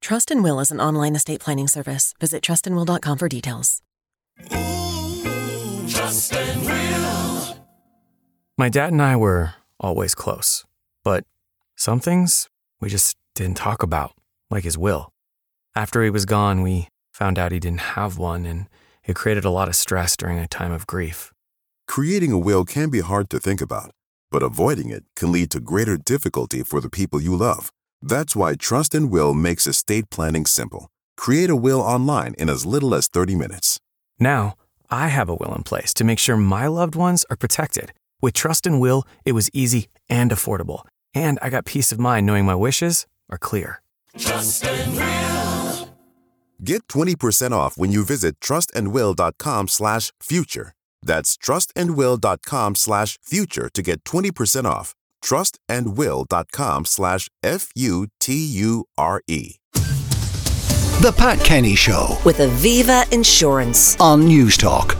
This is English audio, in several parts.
Trust and Will is an online estate planning service. Visit trustandwill.com for details. Trust and Will. My dad and I were always close, but some things we just didn't talk about, like his will. After he was gone, we found out he didn't have one, and it created a lot of stress during a time of grief. Creating a will can be hard to think about, but avoiding it can lead to greater difficulty for the people you love. That's why Trust and Will makes estate planning simple. Create a will online in as little as 30 minutes. Now, I have a will in place to make sure my loved ones are protected. With Trust and Will, it was easy and affordable, and I got peace of mind knowing my wishes are clear. Trust and Will. Get 20% off when you visit trustandwill.com/future. That's trustandwill.com/future to get 20% off. trustandwill.com/FUTURE. The Pat Kenny Show with Aviva Insurance on News Talk.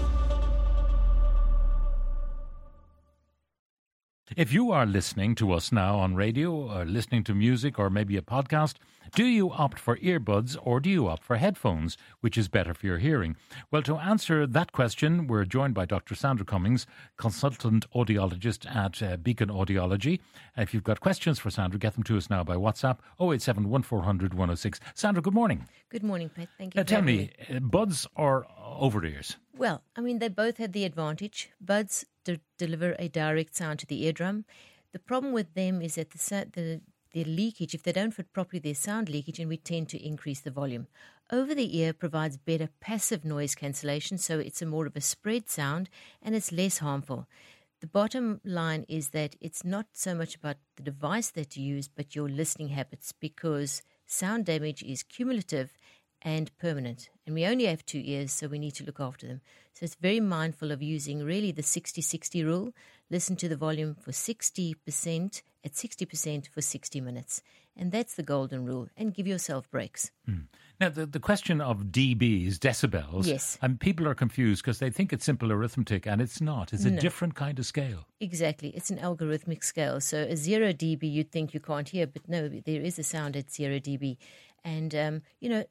If you are listening to us now on radio or listening to music or maybe a podcast, do you opt for earbuds or do you opt for headphones, which is better for your hearing? Well, to answer that question, we're joined by Dr. Sandra Cummings, consultant audiologist at Beacon Audiology. If you've got questions for Sandra, get them to us now by WhatsApp 087 1400 106. Sandra, good morning. Good morning, Pat. Thank you. Tell me, buds or over-ears? Well, I mean, they both have the advantage. Buds deliver a direct sound to the eardrum. The problem with them is that the leakage, if they don't fit properly, there's sound leakage, and we tend to increase the volume. Over the ear provides better passive noise cancellation, so it's a more of a spread sound and it's less harmful. The bottom line is that it's not so much about the device that you use, but your listening habits, because sound damage is cumulative and permanent. And we only have 2 ears, so we need to look after them. So it's very mindful of using really the 60-60 rule. Listen to the volume for 60%, at 60% for 60 minutes. And that's the golden rule. And give yourself breaks. Now, the question of dBs, decibels, yes. And people are confused because they think it's simple arithmetic, and it's not. It's a different kind of scale. Exactly. It's an algorithmic scale. So a 0 dB you'd think you can't hear, but no, there is a sound at 0 dB. And, a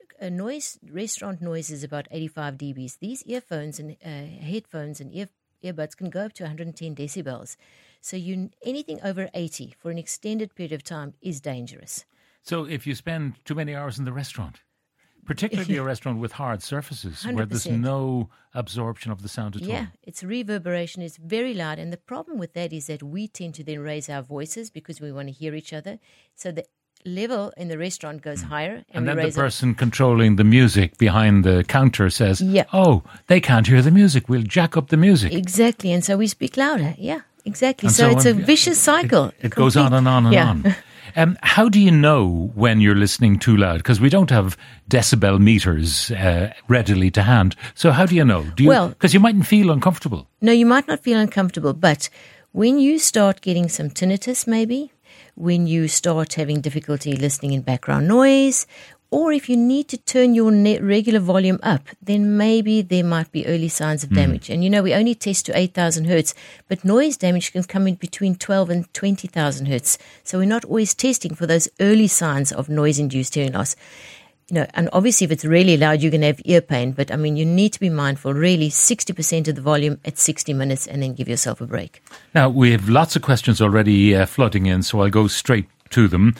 restaurant noise is about 85 dBs. These earphones and headphones and earbuds can go up to 110 decibels. So anything over 80 for an extended period of time is dangerous. So if you spend too many hours in the restaurant, particularly a restaurant with hard surfaces 100%. where there's no absorption of the sound at all. Yeah, it's reverberation. It's very loud. And the problem with that is that we tend to then raise our voices because we want to hear each other. So the level in the restaurant goes higher. And then the person controlling the music behind the counter says, yeah. Oh, they can't hear the music. We'll jack up the music. Exactly. And so we speak louder. Yeah, exactly. So it's a vicious cycle. It goes on and on and on. How do you know when you're listening too loud? Because we don't have decibel meters readily to hand. So how do you know? Because you mightn't feel uncomfortable. No, you might not feel uncomfortable. But when you start getting some tinnitus maybe, when you start having difficulty listening in background noise, or if you need to turn your regular volume up, then maybe there might be early signs of damage. And, we only test to 8,000 hertz, but noise damage can come in between 12 and 20,000 hertz. So we're not always testing for those early signs of noise-induced hearing loss. And obviously if it's really loud, you're going to have ear pain. But, you need to be mindful, really 60% of the volume at 60 minutes and then give yourself a break. Now, we have lots of questions already flooding in, so I'll go straight to them.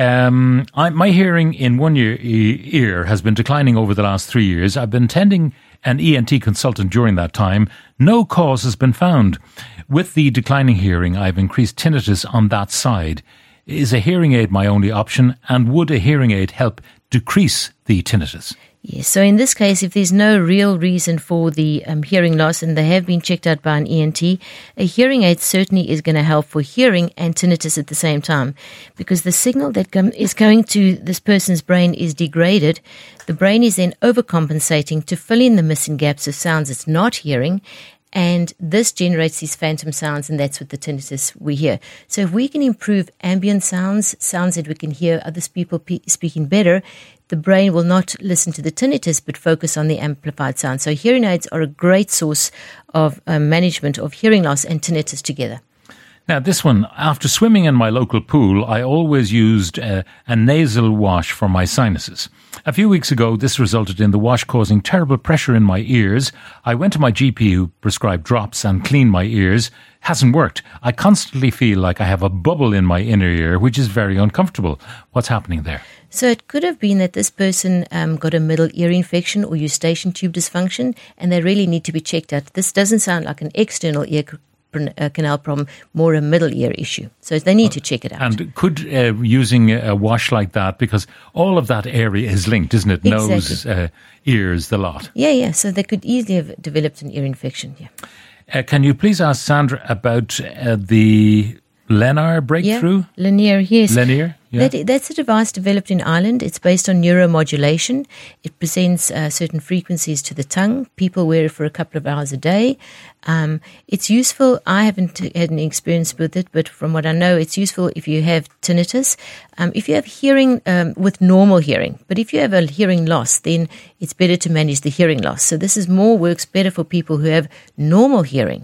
My hearing in one ear has been declining over the last 3 years. I've been attending an ENT consultant during that time. No cause has been found. With the declining hearing, I've increased tinnitus on that side. Is a hearing aid my only option, and would a hearing aid help decrease the tinnitus? Yes, so in this case, if there's no real reason for the hearing loss and they have been checked out by an ENT, a hearing aid certainly is going to help for hearing and tinnitus at the same time, because the signal that is going to this person's brain is degraded. The brain is then overcompensating to fill in the missing gaps of sounds it's not hearing, and this generates these phantom sounds, and that's what the tinnitus we hear. So if we can improve ambient sounds that we can hear others people speaking better, the brain will not listen to the tinnitus but focus on the amplified sound. So hearing aids are a great source of management of hearing loss and tinnitus together. Now, this one, after swimming in my local pool, I always used a nasal wash for my sinuses. A few weeks ago, this resulted in the wash causing terrible pressure in my ears. I went to my GP who prescribed drops and cleaned my ears. Hasn't worked. I constantly feel like I have a bubble in my inner ear, which is very uncomfortable. What's happening there? So it could have been that this person got a middle ear infection or eustachian tube dysfunction, and they really need to be checked out. This doesn't sound like an external ear canal problem, more a middle ear issue. So they need to check it out. And could using a wash like that, because all of that area is linked, isn't it? Exactly. Nose, ears, the lot. Yeah. So they could easily have developed an ear infection, Can you please ask Sandra about the Lennar breakthrough? Yeah, Lennar, yes. Lennar, yeah. That's a device developed in Ireland. It's based on neuromodulation. It presents certain frequencies to the tongue. People wear it for a couple of hours a day. It's useful. I haven't had any experience with it, but from what I know, it's useful if you have tinnitus. If you have hearing with normal hearing, but if you have a hearing loss, then it's better to manage the hearing loss. So this works better for people who have normal hearing.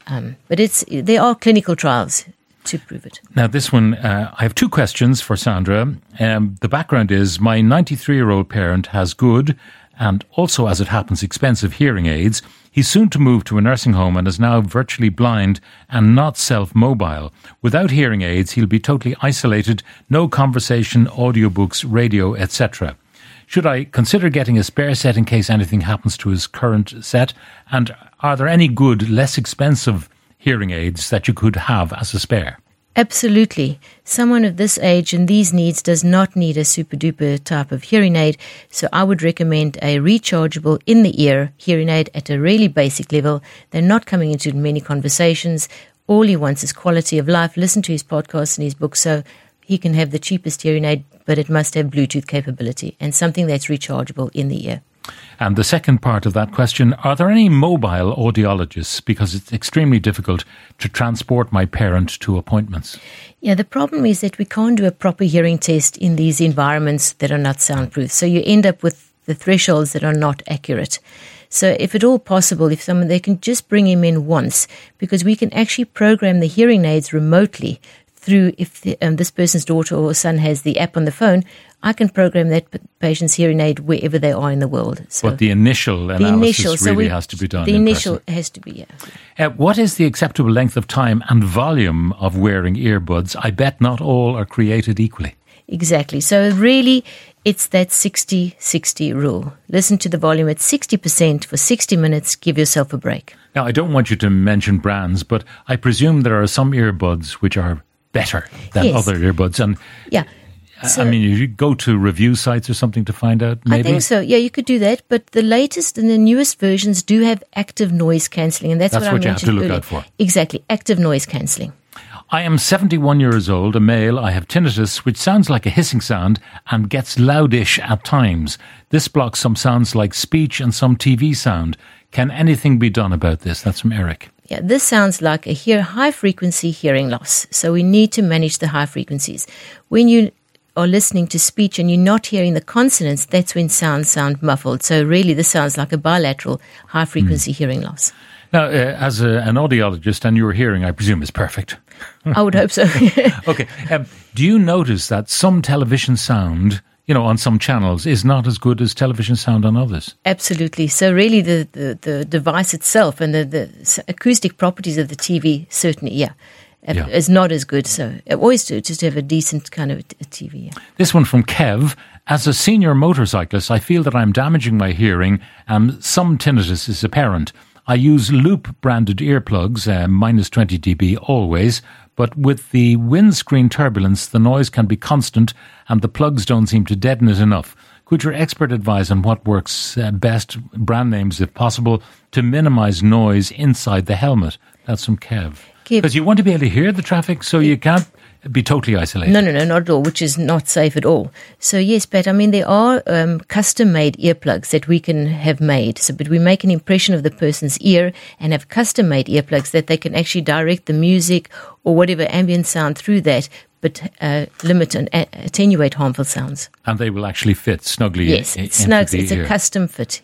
But there are clinical trials to prove it. Now, this one, I have two questions for Sandra. The background is my 93-year-old parent has good and also, as it happens, expensive hearing aids. He's soon to move to a nursing home and is now virtually blind and not self-mobile. Without hearing aids, he'll be totally isolated, no conversation, audiobooks, radio, etc. Should I consider getting a spare set in case anything happens to his current set? And are there any good, less expensive hearing aids that you could have as a spare? Absolutely. Someone of this age and these needs does not need a super-duper type of hearing aid, so I would recommend a rechargeable in-the-ear hearing aid at a really basic level. They're not coming into many conversations. All he wants is quality of life. Listen to his podcasts and his books, so he can have the cheapest hearing aid, but it must have Bluetooth capability and something that's rechargeable in the ear. And the second part of that question, are there any mobile audiologists? Because it's extremely difficult to transport my parent to appointments. Yeah, the problem is that we can't do a proper hearing test in these environments that are not soundproof. So you end up with the thresholds that are not accurate. So if at all possible, they can just bring him in once, because we can actually program the hearing aids remotely through, if this person's daughter or son has the app on the phone, I can program that patient's hearing aid wherever they are in the world. So but the initial analysis really has to be done. The initial has to be, yeah. What is the acceptable length of time and volume of wearing earbuds? I bet not all are created equally. Exactly. So really, it's that 60-60 rule. Listen to the volume at 60% for 60 minutes. Give yourself a break. Now, I don't want you to mention brands, but I presume there are some earbuds which are better than other earbuds. And yeah. So, you go to review sites or something to find out, maybe? I think so. Yeah, you could do that. But the latest and the newest versions do have active noise cancelling. And that's what I mentioned you have to look earlier. out for. Exactly. Active noise cancelling. I am 71 years old, a male. I have tinnitus, which sounds like a hissing sound and gets loudish at times. This blocks some sounds like speech and some TV sound. Can anything be done about this? That's from Eric. Yeah, this sounds like a high-frequency hearing loss. So we need to manage the high frequencies. When you are listening to speech and you're not hearing the consonants, that's when sounds sound muffled. So really, this sounds like a bilateral high-frequency hearing loss. Now, as an audiologist, and your hearing, I presume, is perfect. I would hope so. Okay. Do you notice that some television sound, on some channels, is not as good as television sound on others? Absolutely. So really, the device itself and the acoustic properties of the TV, certainly, is not as good. So always just have a decent kind of a TV. Yeah. This one from Kev. As a senior motorcyclist, I feel that I'm damaging my hearing and some tinnitus is apparent. I use Loop-branded earplugs, minus 20 dB always, but with the windscreen turbulence, the noise can be constant and the plugs don't seem to deaden it enough. Could your expert advise on what works best, brand names if possible, to minimize noise inside the helmet? That's from Kev. Because you want to be able to hear the traffic, so you can't be totally isolated. No, not at all, which is not safe at all. So yes, Pat, there are custom-made earplugs that we can have made. But we make an impression of the person's ear and have custom-made earplugs that they can actually direct the music or whatever ambient sound through that, but limit and attenuate harmful sounds. And they will actually fit snugly. Yes, it snugs. It's a custom fit.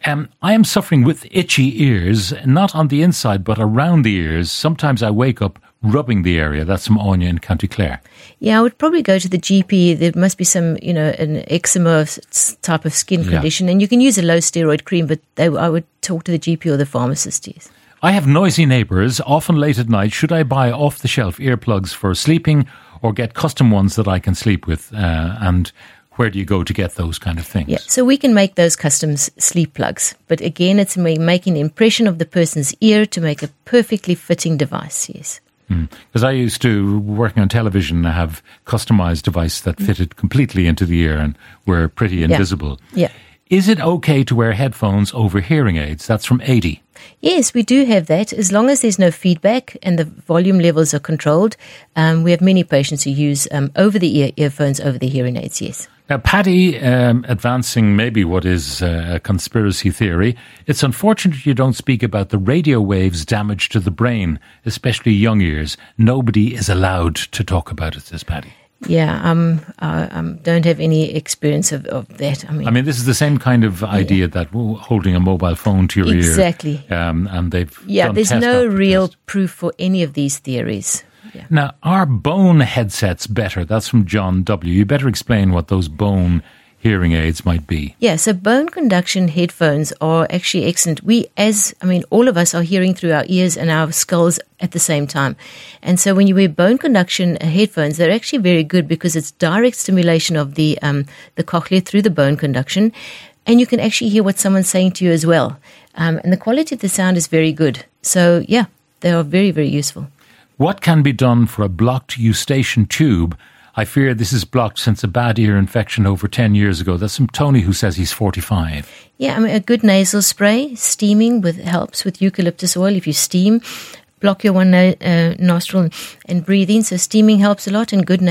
I am suffering with itchy ears, not on the inside, but around the ears. Sometimes I wake up rubbing the area. That's from Anya in County Clare. Yeah, I would probably go to the GP. There must be some, an eczema type of skin condition, and you can use a low steroid cream, but I would talk to the GP or the pharmacist, yes. I have noisy neighbours, often late at night. Should I buy off-the-shelf earplugs for sleeping or get custom ones that I can sleep with? And where do you go to get those kind of things? Yeah, so we can make those custom sleep plugs. But again, it's making the impression of the person's ear to make a perfectly fitting device, yes. Because I used to, working on television, have customised device that fitted completely into the ear and were pretty invisible. Yeah. Is it okay to wear headphones over hearing aids? That's from 80. Yes, we do have that. As long as there's no feedback and the volume levels are controlled, we have many patients who use over-the-ear earphones over the hearing aids, yes. Now, Paddy, advancing maybe what is a conspiracy theory, it's unfortunate you don't speak about the radio waves' damage to the brain, especially young ears. Nobody is allowed to talk about it, says Paddy. Yeah, I don't have any experience of that. I mean, this is the same kind of idea that holding a mobile phone to your ear. Exactly. And they've done there's test no after real test. proof for any of these theories. Yeah. Now, are bone headsets better? That's from John W. You better explain what those bone hearing aids might be. Yeah, so bone conduction headphones are actually excellent. All of us are hearing through our ears and our skulls at the same time. And so when you wear bone conduction headphones, they're actually very good because it's direct stimulation of the cochlea through the bone conduction. And you can actually hear what someone's saying to you as well. And the quality of the sound is very good. So, yeah, they are very, very useful. What can be done for a blocked eustachian tube? I fear this is blocked since a bad ear infection over 10 years ago. That's from Tony, who says he's 45. Yeah, a good nasal spray, steaming helps with eucalyptus oil. If you steam, block your one nostril and breathe in. So steaming helps a lot, and a good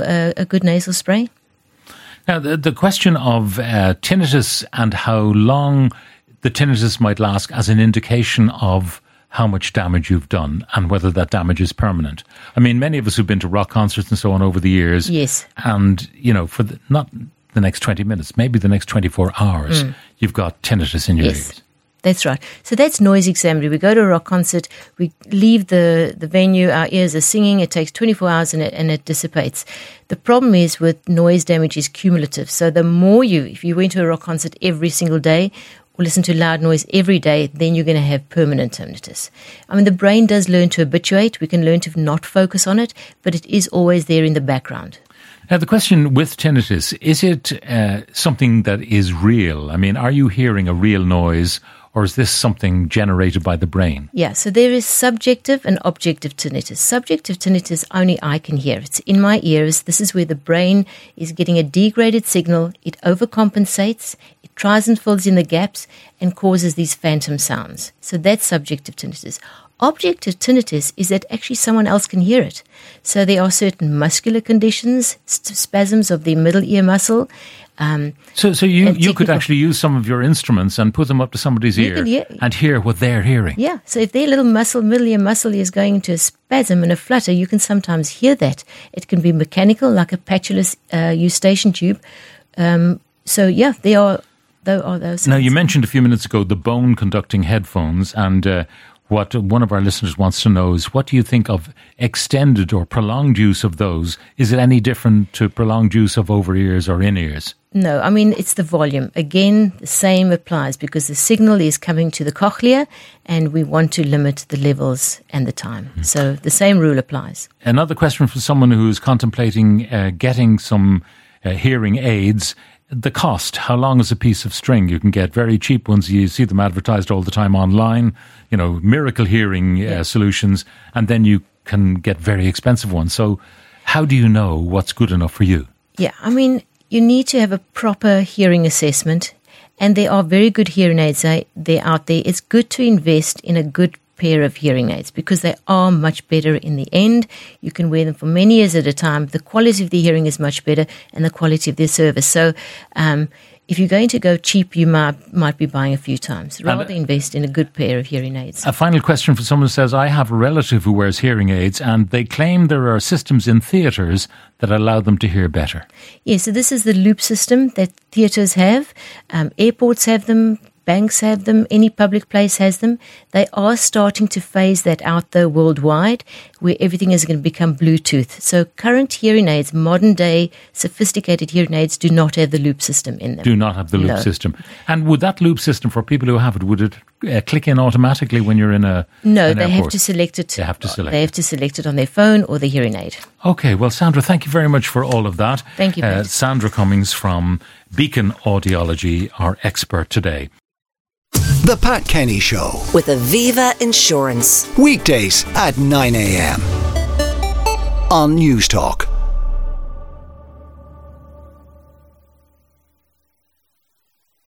nasal spray. Now, the question of tinnitus and how long the tinnitus might last as an indication of how much damage you've done and whether that damage is permanent. Many of us who've been to rock concerts and so on over the years. Yes. And, for not the next 20 minutes, maybe the next 24 hours, you've got tinnitus in your ears. That's right. So that's noise examining. We go to a rock concert, we leave the venue, our ears are singing, it takes 24 hours and it dissipates. The problem is with noise damage is cumulative. So the more if you went to a rock concert every single day, or listen to loud noise every day, then you're going to have permanent tinnitus. The brain does learn to habituate. We can learn to not focus on it, but it is always there in the background. Now, the question with tinnitus, is it something that is real? Are you hearing a real noise, or is this something generated by the brain? Yeah, so there is subjective and objective tinnitus. Subjective tinnitus, only I can hear. It's in my ears. This is where the brain is getting a degraded signal. It overcompensates. It tries and fills in the gaps and causes these phantom sounds. So that's subjective tinnitus. Objective tinnitus is that actually someone else can hear it. So there are certain muscular conditions, spasms of the middle ear muscle. So you could actually use some of your instruments and put them up to somebody's ear and hear what they're hearing. Yeah, so if their little middle ear muscle is going into a spasm and a flutter, you can sometimes hear that. It can be mechanical, like a patulous eustachian tube. There are those sounds. Now, you mentioned a few minutes ago the bone-conducting headphones, and what one of our listeners wants to know is, what do you think of extended or prolonged use of those? Is it any different to prolonged use of over-ears or in-ears? No, it's the volume. Again, the same applies because the signal is coming to the cochlea and we want to limit the levels and the time. So the same rule applies. Another question from someone who's contemplating getting some hearing aids. The cost, how long is a piece of string? You can get very cheap ones. You see them advertised all the time online, miracle hearing solutions, and then you can get very expensive ones. So how do you know what's good enough for you? Yeah, you need to have a proper hearing assessment, and there are very good hearing aids they're out there. It's good to invest in a good pair of hearing aids because they are much better in the end. You can wear them for many years at a time. The quality of the hearing is much better and the quality of their service. So if you're going to go cheap, you might be buying a few times. Rather invest in a good pair of hearing aids. A final question for someone who says, I have a relative who wears hearing aids and they claim there are systems in theatres that allow them to hear better. Yeah, so this is the loop system that theatres have. Airports have them. banks have them, any public place has them. They are starting to phase that out though worldwide, where everything is going to become Bluetooth. So current hearing aids, modern day sophisticated hearing aids, do not have the loop system in them. Do not have the loop No. system. And would that loop system, for people who have it, would it click in automatically when you're in a No, an they have airport? to select it. They have to select They have to select it on their phone or the hearing aid. Okay, well, Sandra, thank you very much for all of that. Thank you, Pat. Sandra Cummings from Beacon Audiology, our expert today. The Pat Kenny Show. With Aviva Insurance. Weekdays at 9 a.m. on News Talk.